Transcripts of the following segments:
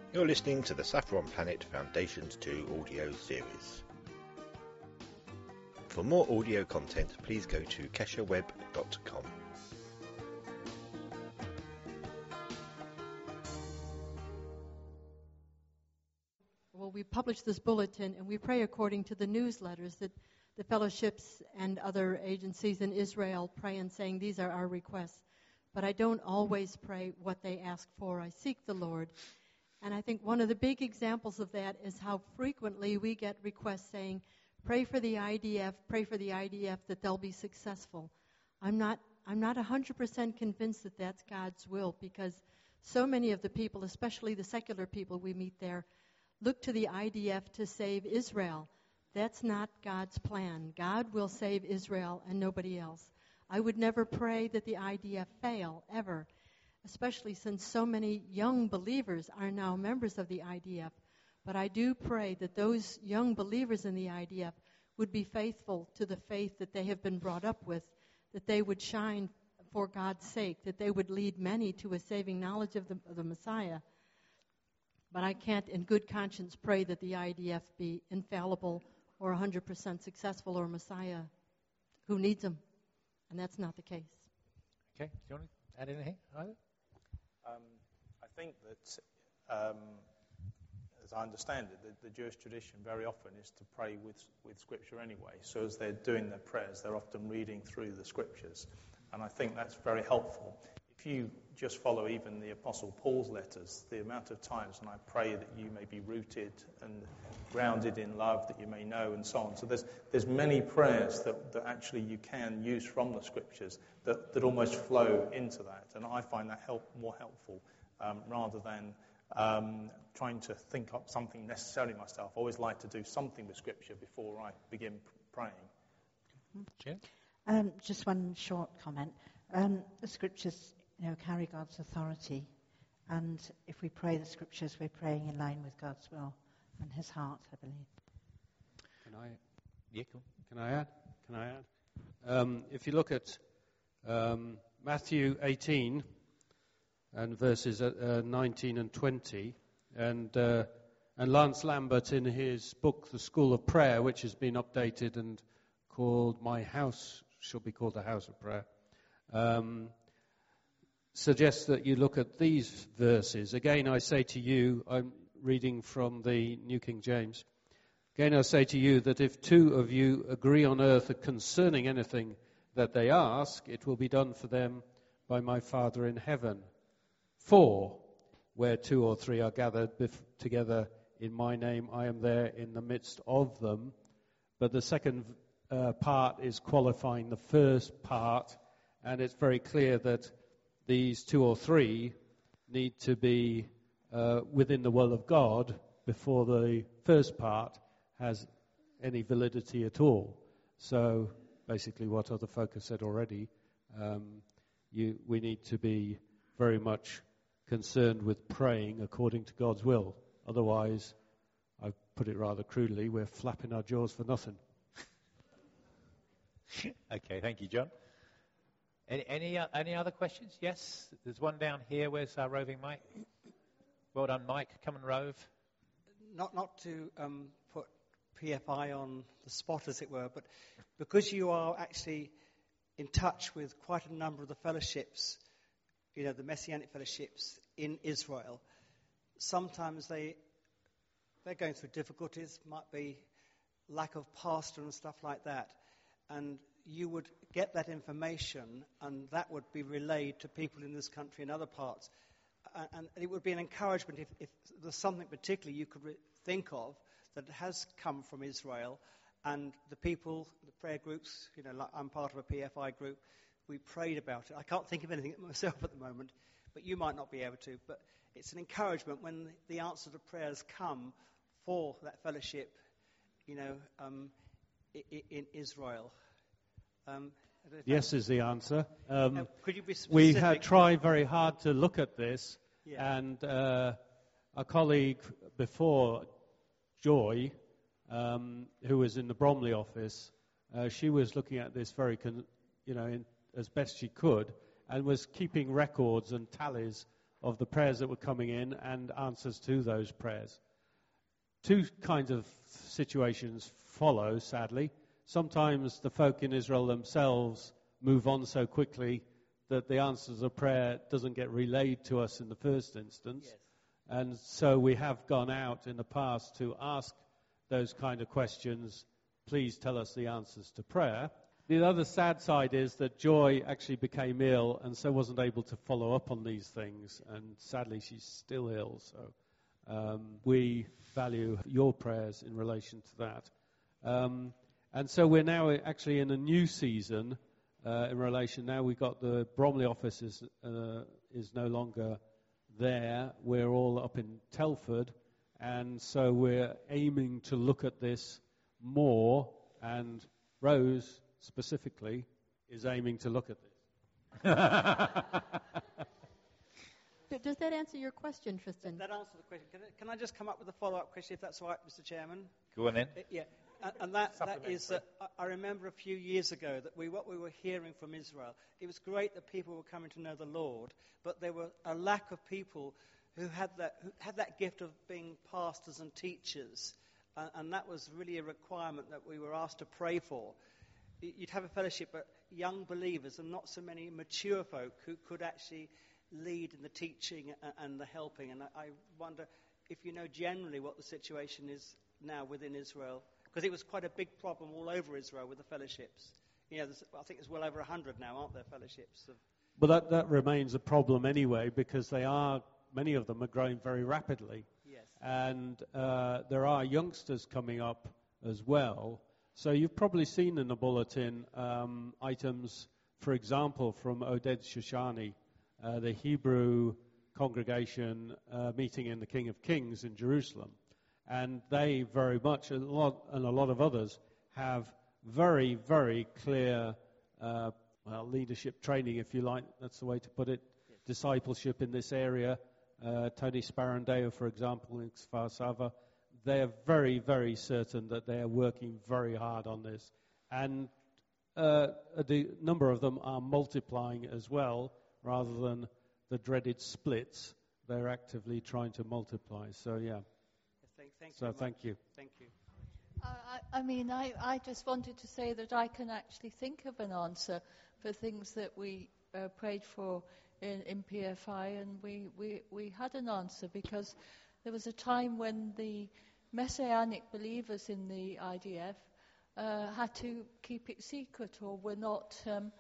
You're listening to the Saffron Planet Foundations 2 audio series. For more audio content, please go to kesherweb.com. Well, we publish this bulletin and we pray according to the newsletters that the fellowships and other agencies in Israel pray and saying these are our requests. But I don't always pray what they ask for. I seek the Lord. And I think one of the big examples of that is how frequently we get requests saying, pray for the IDF that they'll be successful. I'm not 100% convinced that that's God's will, because so many of the people, especially the secular people we meet there, look to the IDF to save Israel. That's not God's plan. God will save Israel and nobody else. I would never pray that the IDF fail, ever, especially since so many young believers are now members of the IDF. But I do pray that those young believers in the IDF would be faithful to the faith that they have been brought up with, that they would shine for God's sake, that they would lead many to a saving knowledge of the Messiah. But I can't in good conscience pray that the IDF be infallible or 100% successful or Messiah who needs them. And that's not the case. Okay, do you want to add anything? I think that, as I understand it, the Jewish tradition very often is to pray with Scripture anyway. So as they're doing their prayers, they're often reading through the Scriptures. And I think that's very helpful. If you just follow even the Apostle Paul's letters, the amount of times when I pray that you may be rooted and grounded in love, that you may know, and so on. So there's many prayers that actually you can use from the Scriptures that almost flow into that. And I find that more helpful rather than trying to think up something necessarily myself. I always like to do something with Scripture before I begin praying. Jen? Just one short comment. The Scriptures, carry God's authority, and if we pray the Scriptures, we're praying in line with God's will and His heart, I believe. Can I add? If you look at Matthew 18 and verses 19 and 20, and Lance Lambert in his book, The School of Prayer, which has been updated and called My House Shall Be Called the House of Prayer, suggests that you look at these verses. Again, I say to you, I'm reading from the New King James. Again, I say to you that if two of you agree on earth concerning anything that they ask, it will be done for them by my Father in heaven. For where two or three are gathered together in my name, I am there in the midst of them. But the second part is qualifying the first part, and it's very clear that these two or three need to be within the will of God before the first part has any validity at all. So basically what other folk have said already, we need to be very much concerned with praying according to God's will. Otherwise, I put it rather crudely, we're flapping our jaws for nothing. Okay, thank you, John. Any other questions? Yes, there's one down here. Where's our roving Mike? Well done, Mike. Come and rove. Not to put PFI on the spot, as it were, but because you are actually in touch with quite a number of the fellowships, the Messianic fellowships in Israel, sometimes they're going through difficulties, might be lack of pastor and stuff like that, and you would get that information, and that would be relayed to people in this country and other parts. And it would be an encouragement if there's something particularly you could think of that has come from Israel, and the people, the prayer groups, like I'm part of a PFI group, we prayed about it. I can't think of anything myself at the moment, but you might not be able to. But it's an encouragement when the answer to prayers come for that fellowship, in Israel. Yes is the answer. Could you be specific? We have tried very hard to look at this, yeah. And a colleague before, Joy, who was in the Bromley office, she was looking at this as best she could, and was keeping records and tallies of the prayers that were coming in and answers to those prayers. Two kinds of situations follow, sadly. Sometimes the folk in Israel themselves move on so quickly that the answers of prayer doesn't get relayed to us in the first instance. Yes. And so we have gone out in the past to ask those kind of questions. Please tell us the answers to prayer. The other sad side is that Joy actually became ill and so wasn't able to follow up on these things. And sadly, she's still ill. So we value your prayers in relation to that. And so we're now actually in a new season in relation. Now we've got the Bromley office is no longer there. We're all up in Telford. And so we're aiming to look at this more. And Rose, specifically, is aiming to look at this. Does that answer your question, Tristan? That answers the question. Can I just come up with a follow-up question, if that's all right, Mr. Chairman? Go on then. Yeah. And that is that I remember a few years ago that what we were hearing from Israel, it was great that people were coming to know the Lord, but there were a lack of people who had that gift of being pastors and teachers, and that was really a requirement that we were asked to pray for. You'd have a fellowship, but young believers and not so many mature folk who could actually lead in the teaching and the helping. And I wonder if you know generally what the situation is now within Israel. Because it was quite a big problem all over Israel with the fellowships. I think there's well over 100 now, aren't there, fellowships? Well, that remains a problem anyway, because many of them are growing very rapidly. Yes. And there are youngsters coming up as well. So you've probably seen in the bulletin items, for example, from Oded Shoshani, the Hebrew congregation meeting in the King of Kings in Jerusalem. And they very much, and a lot of others, have very, very clear leadership training, if you like. That's the way to put it. Yes. Discipleship in this area. Tony Sparandeo, for example, in Kfar Sava. They are very, very certain that they are working very hard on this. And the number of them are multiplying as well, rather than the dreaded splits. They're actively trying to multiply. So, yeah. Thank you. Thank you. I just wanted to say that I can actually think of an answer for things that we prayed for in PFI, and we had an answer, because there was a time when the Messianic believers in the IDF had to keep it secret, or were not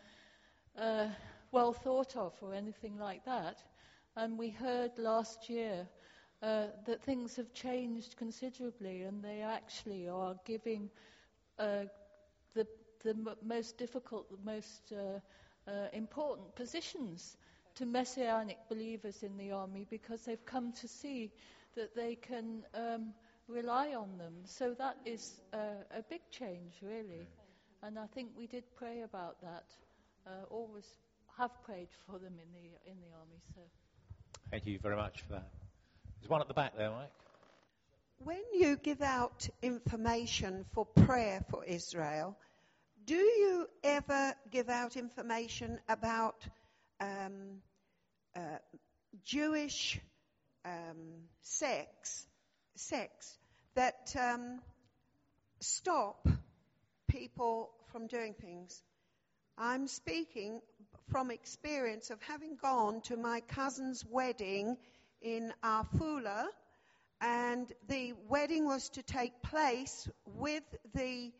well thought of or anything like that. And we heard last year that things have changed considerably, and they actually are giving the most difficult, the most important positions to Messianic believers in the army, because they've come to see that they can rely on them. So that is a big change, really. And I think we did pray about that. Always have prayed for them in the army. So. Thank you very much for that. There's one at the back there, Mike. When you give out information for prayer for Israel, do you ever give out information about Jewish sects that stop people from doing things? I'm speaking from experience of having gone to my cousin's wedding in Afula, and the wedding was to take place with the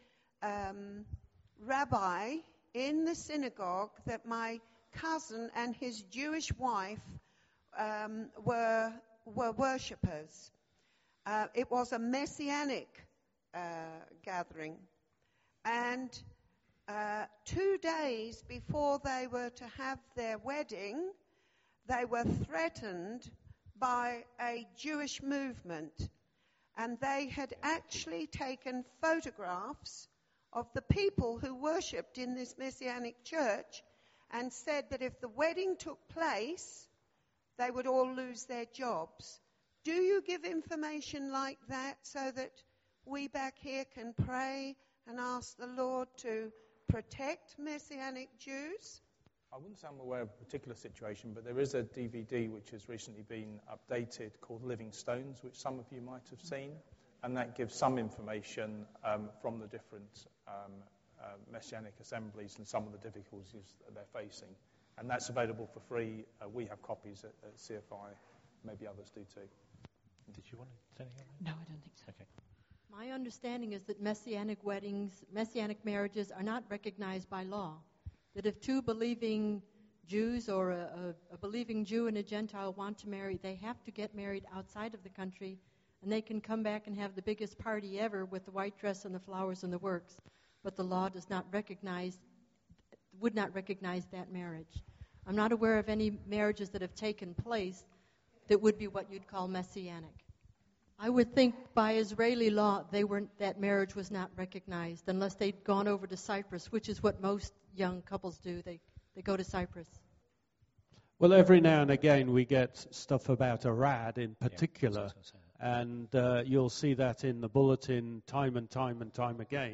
rabbi in the synagogue that my cousin and his Jewish wife were worshippers. It was a messianic gathering, and 2 days before they were to have their wedding, they were threatened by a Jewish movement, and they had actually taken photographs of the people who worshipped in this Messianic church and said that if the wedding took place, they would all lose their jobs. Do you give information like that so that we back here can pray and ask the Lord to protect Messianic Jews? I wouldn't say I'm aware of a particular situation, but there is a DVD which has recently been updated called Living Stones, which some of you might have seen, and that gives some information from the different Messianic assemblies and some of the difficulties that they're facing. And that's available for free. We have copies at CFI. Maybe others do too. Did you want to say anything? No, I don't think so. Okay. My understanding is that Messianic marriages are not recognized by law. That if two believing Jews or a believing Jew and a Gentile want to marry, they have to get married outside of the country, and they can come back and have the biggest party ever with the white dress and the flowers and the works. But the law would not recognize that marriage. I'm not aware of any marriages that have taken place that would be what you'd call Messianic. I would think by Israeli law, that marriage was not recognized unless they'd gone over to Cyprus, which is what most young couples do. They go to Cyprus. Well, every now and again we get stuff about Arad in particular, and you'll see that in the bulletin time and time and time again.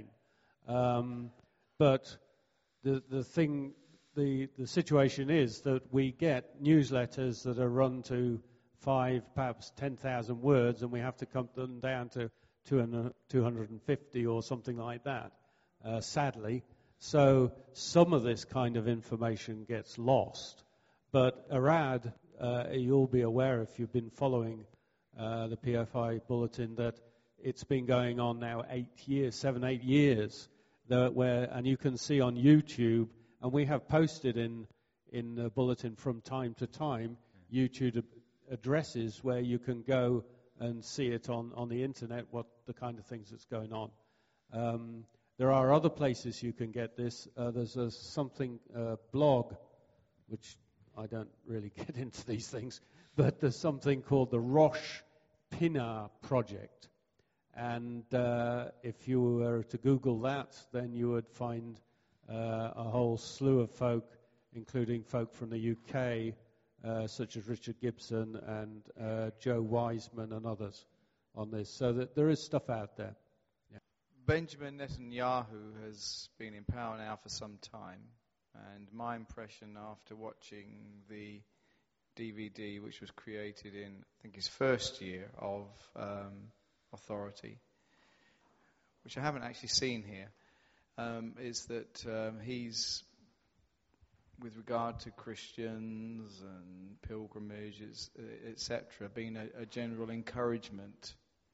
But the situation is that we get newsletters that are run to 5, perhaps 10,000 words, and we have to cut them down to 250 or something like that, sadly. So some of this kind of information gets lost. But Arad, you'll be aware if you've been following the PFI bulletin, that it's been going on now 7, 8 years, and you can see on YouTube, and we have posted in the bulletin from time to time, YouTube addresses where you can go and see it on the internet, what the kind of things that's going on. There are other places you can get this. There's a blog, which I don't really get into these things, but there's something called the Rosh Pinah Project. And if you were to Google that, then you would find a whole slew of folk, including folk from the UK, such as Richard Gibson and Joe Wiseman and others on this. So that there is stuff out there. Yeah. Benjamin Netanyahu has been in power now for some time, and my impression after watching the DVD, which was created in, I think, his first year of authority, which I haven't actually seen here, is that he's, with regard to Christians and pilgrimages, etc., been a general encouragement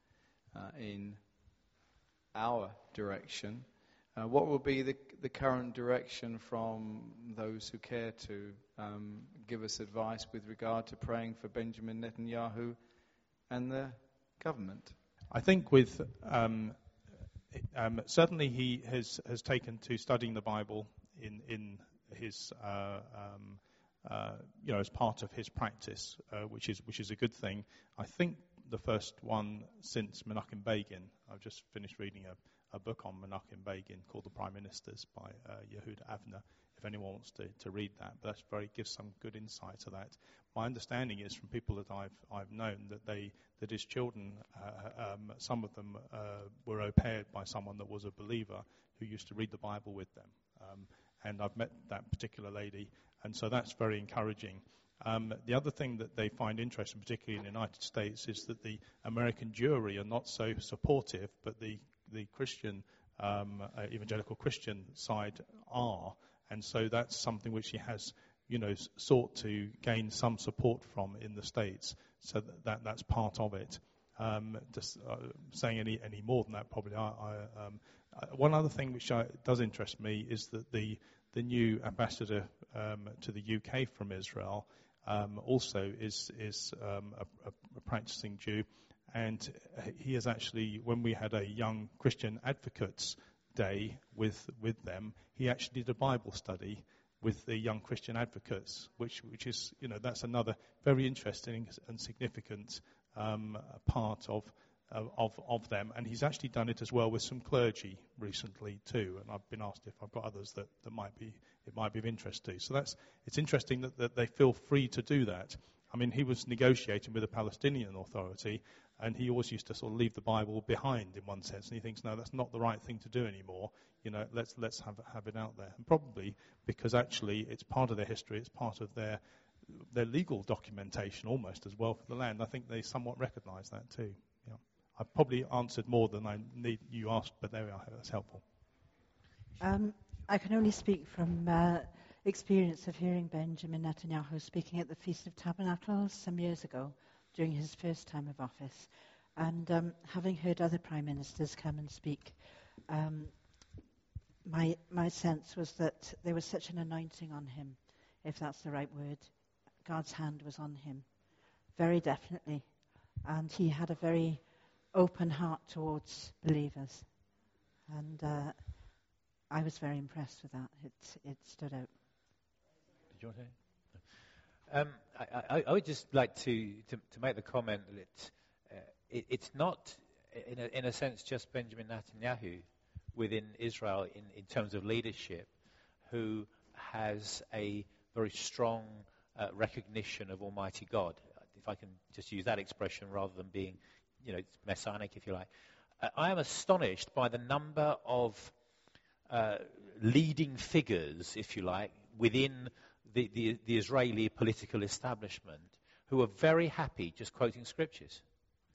in our direction. What will be the current direction from those who care to give us advice with regard to praying for Benjamin Netanyahu and the government? I think with certainly he has taken to studying the Bible in his as part of his practice, which is a good thing. I think the first one since Menachem Begin. I've just finished reading a book on Menachem Begin called The Prime Ministers by Yehuda Avner. If anyone wants to read that, but that gives some good insight to that. My understanding is from people that I've known that his children, some of them were au paired by someone that was a believer who used to read the Bible with them. And I've met that particular lady, and so that's very encouraging. The other thing that they find interesting, particularly in the United States, is that the American jury are not so supportive, but the Christian, evangelical Christian side are. And so that's something which he has, sought to gain some support from in the States. So that's part of it. Just saying any more than that, probably. One other thing which does interest me is that the new ambassador to the UK from Israel also is a practicing Jew, and he is actually, when we had a Young Christian Advocates Day with them, he actually did a Bible study with the Young Christian Advocates, which is, that's another very interesting and significant part of them. And he's actually done it as well with some clergy recently too. And I've been asked if I've got others that might be of interest to. So it's interesting that they feel free to do that. I mean, he was negotiating with the Palestinian Authority, And he always used to sort of leave the Bible behind in one sense. And he thinks, no, that's not the right thing to do anymore. Let's have it out there. And probably because actually it's part of their history, it's part of their legal documentation almost as well for the land. I think they somewhat recognise that too. Yeah. I've probably answered more than you asked, but there we are. That's helpful. I can only speak from experience of hearing Benjamin Netanyahu speaking at the Feast of Tabernacles some years ago during his first time of office. And having heard other prime ministers come and speak, my sense was that there was such an anointing on him, if that's the right word. God's hand was on him, very definitely. And he had a very open heart towards believers. And I was very impressed with that. It stood out. Did you want to? I would just like to make the comment that it's not, in a sense, just Benjamin Netanyahu within Israel in terms of leadership who has a very strong recognition of Almighty God, if I can just use that expression rather than being, messianic, if you like. I am astonished by the number of leading figures, if you like, within the Israeli political establishment who are very happy just quoting scriptures.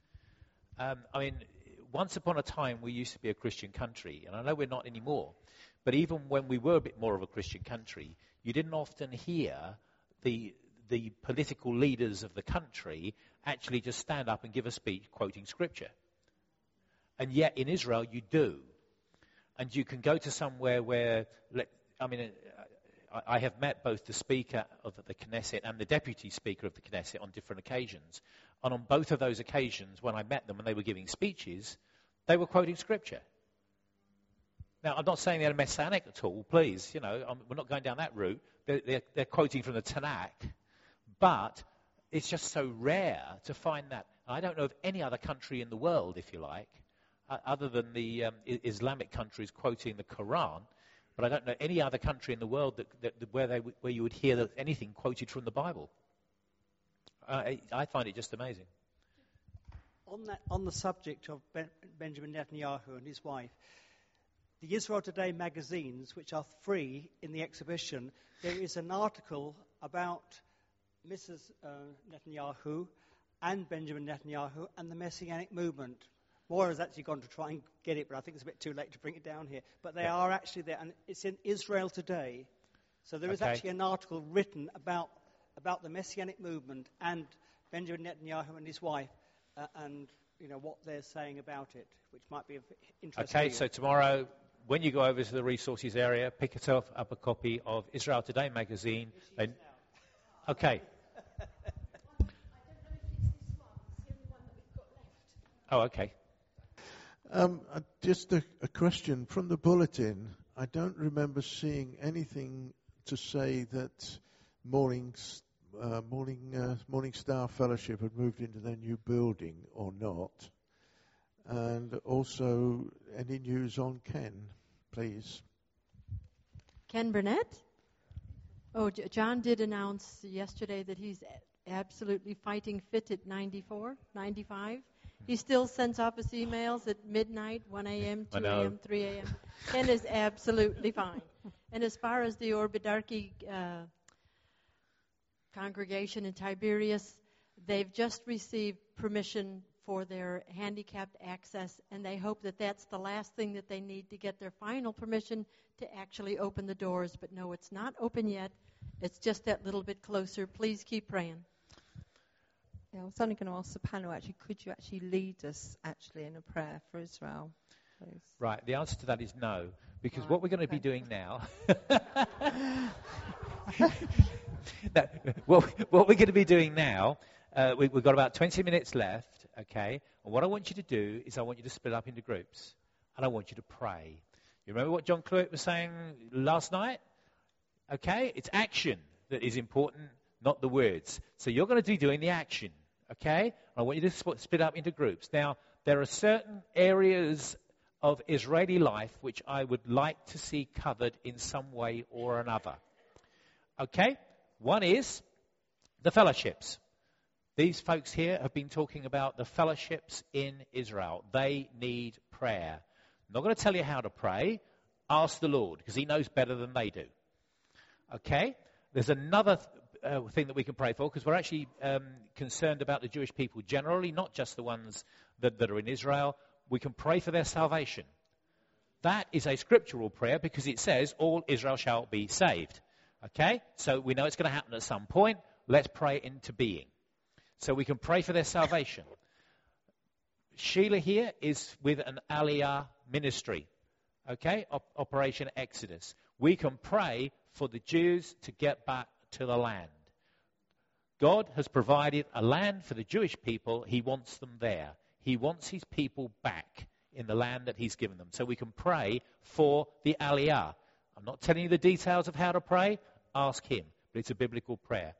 Once upon a time we used to be a Christian country, and I know we're not anymore, but even when we were a bit more of a Christian country, you didn't often hear the political leaders of the country actually just stand up and give a speech quoting scripture. And yet in Israel you do. And you can go to somewhere where, I have met both the Speaker of the Knesset and the Deputy Speaker of the Knesset on different occasions. And on both of those occasions, when I met them and they were giving speeches, they were quoting Scripture. Now, I'm not saying they're messianic at all, please. We're not going down that route. They're quoting from the Tanakh. But it's just so rare to find that. I don't know of any other country in the world, if you like, other than the Islamic countries quoting the Quran. But I don't know any other country in the world where you would hear anything quoted from the Bible. I find it just amazing. On the subject of Benjamin Netanyahu and his wife, the Israel Today magazines, which are free in the exhibition, there is an article about Mrs. Netanyahu and Benjamin Netanyahu and the Messianic movement. Maura has actually gone to try and get it, but I think it's a bit too late to bring it down here. But they are actually there, and it's in Israel Today. So there is actually an article written about the Messianic movement and Benjamin Netanyahu and his wife, and what they're saying about it, which might be of interest to you. Okay, so tomorrow, when you go over to the resources area, pick yourself up a copy of Israel Today magazine. Okay. Oh, okay. Just a question from the bulletin. I don't remember seeing anything to say that Morning Star Fellowship had moved into their new building or not. And also, any news on Ken, please? Ken Burnett? Oh, John did announce yesterday that he's absolutely fighting fit at 95. He still sends off his emails at midnight, 1 a.m., 2 a.m., 3 a.m. Ken is absolutely fine. And as far as the Orbidarchy congregation in Tiberias, they've just received permission for their handicapped access, and they hope that that's the last thing that they need to get their final permission to actually open the doors. But no, it's not open yet. It's just that little bit closer. Please keep praying. Yeah, I was only going to ask the panel, could you actually lead us in a prayer for Israel, please? Right, the answer to that is no, because what we're going to be doing now... what we're going to be doing now, we've got about 20 minutes left, okay? And what I want you to do is I want you to split up into groups, and I want you to pray. You remember what John Cluett was saying last night? Okay, it's action that is important, not the words. So you're going to be doing the action, okay? I want you to split up into groups. Now, there are certain areas of Israeli life which I would like to see covered in some way or another. Okay? One is the fellowships. These folks here have been talking about the fellowships in Israel. They need prayer. I'm not going to tell you how to pray. Ask the Lord, because he knows better than they do. Okay? There's another thing that we can pray for, because we're actually concerned about the Jewish people generally, not just the ones that are in Israel. We can pray for their salvation. That is a scriptural prayer, because it says, all Israel shall be saved. Okay? So we know it's going to happen at some point. Let's pray into being. So we can pray for their salvation. Sheila here is with an Aliyah ministry. Okay? Operation Exodus. We can pray for the Jews to get back to the land. God has provided a land for the Jewish people. He wants them there. He wants his people back in the land that he's given them. So we can pray for the Aliyah. I'm not telling you the details of how to pray. Ask him. But it's a biblical prayer.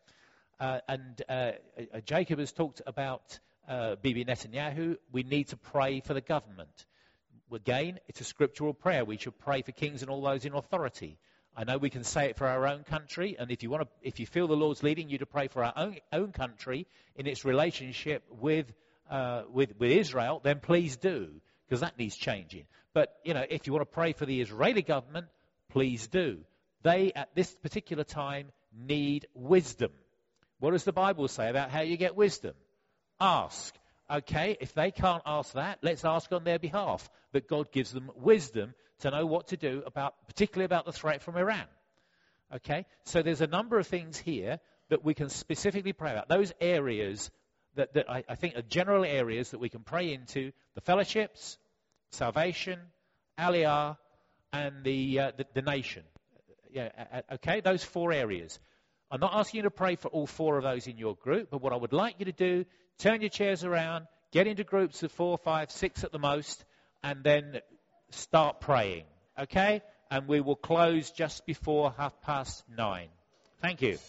Jacob has talked about Bibi Netanyahu. We need to pray for the government. Again, it's a scriptural prayer. We should pray for kings and all those in authority. I know we can say it for our own country, and if you feel the Lord's leading you to pray for our own country in its relationship with Israel, then please do, because that needs changing. But if you want to pray for the Israeli government, please do. They at this particular time need wisdom. What does the Bible say about how you get wisdom? Ask. Okay, if they can't ask that, let's ask on their behalf that God gives them wisdom to know what to do particularly about the threat from Iran. Okay, so there's a number of things here that we can specifically pray about. Those areas that I think are general areas that we can pray into: the fellowships, salvation, Aliyah, and the nation. Okay, those 4 areas. I'm not asking you to pray for all 4 of those in your group, but what I would like you to do, turn your chairs around, get into groups of 4, 5, 6 at the most, and then start praying. Okay? And we will close just before 9:30. Thank you.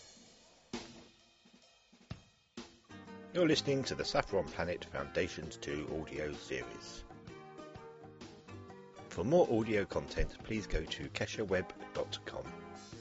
You're listening to the Saffron Planet Foundations 2 audio series. For more audio content, please go to kesherweb.com.